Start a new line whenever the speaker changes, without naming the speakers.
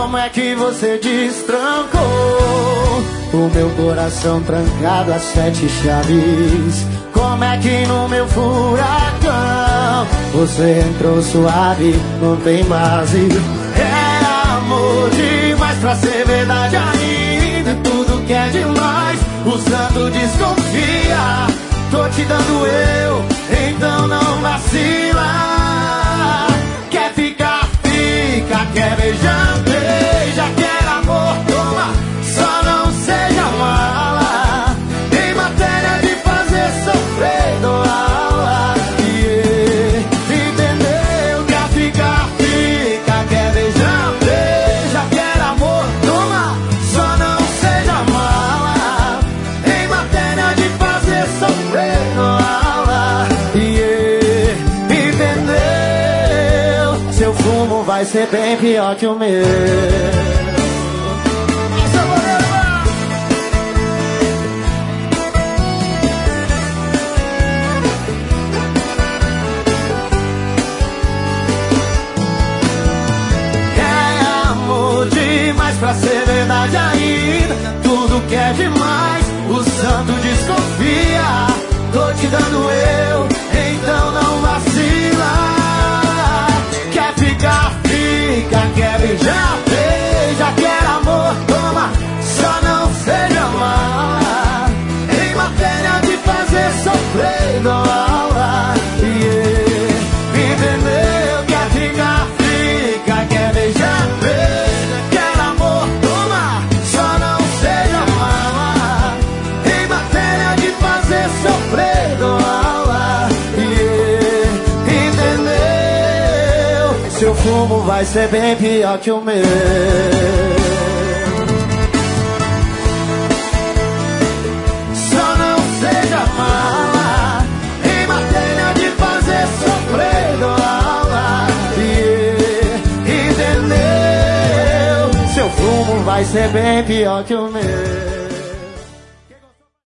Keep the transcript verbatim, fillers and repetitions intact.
Como é que você destrancou o meu coração trancado a sete chaves? Como é que no meu furacão você entrou suave, não tem base? É amor demais pra ser verdade ainda. Tudo que é demais, o santo desconfia. Tô te dando eu, então não vacila. Quer ficar, fica. Quer beijar, beija. Quer amor, toma. Só não seja mala. Em matéria de fazer sofrer, dou aula. Yeah. Entendeu? Quer ficar, fica. Quer beijar, beija. Quer amor, toma. Só não seja mala. Em matéria de fazer sofrer, dou aula. Yeah. Entendeu? Seu fumo vai ser bem pior que o meu. Pra ser verdade ainda, tudo que é demais, o santo desconfia. Tô te dando eu, então não vacila. Quer ficar, fica. Quer beijar, beija. Quer amor, toma. Só não seja mala. Em matéria de fazer sofrer, dou aula. Yeah. Entendeu? Quer ficar, fica. Quer beijar, beija. Seu fumo vai ser bem pior que o meu. Só não seja mala. Em matéria de fazer sofrer, dou aula. Yeah. Entendeu? Seu fumo vai ser bem pior que o meu.